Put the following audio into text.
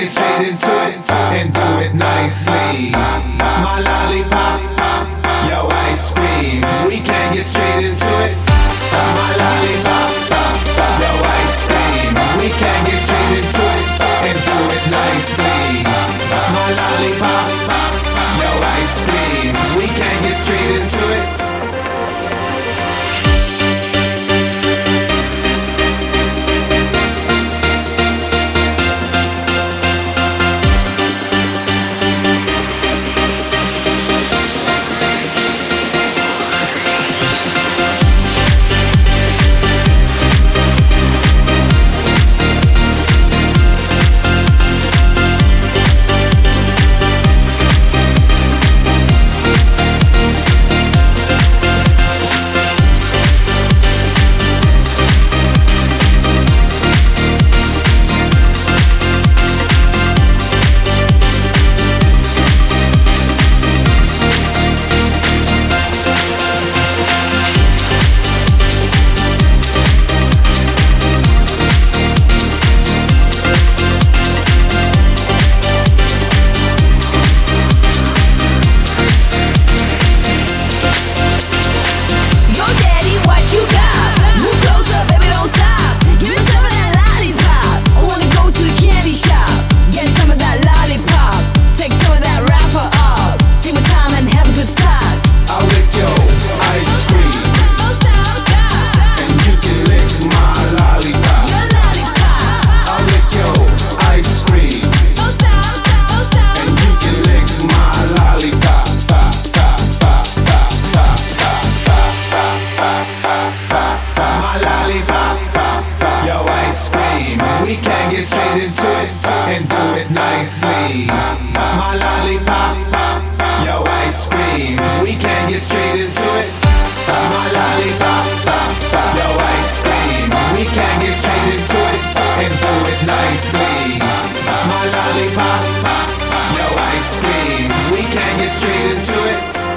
straight into it and do it nicely. My lollipop, yo, ice cream. We can get straight into it. My lollipop, yo, ice cream. We can get straight into it and do it nicely. My lollipop, yo, ice cream. We can get straight into it. We can get straight into it and do it nicely. My lollipop, yo, ice cream. We can get straight into it. My lollipop, yo, ice cream. We can get straight into it and do it nicely. My lollipop, yo, ice cream. We can get straight into it.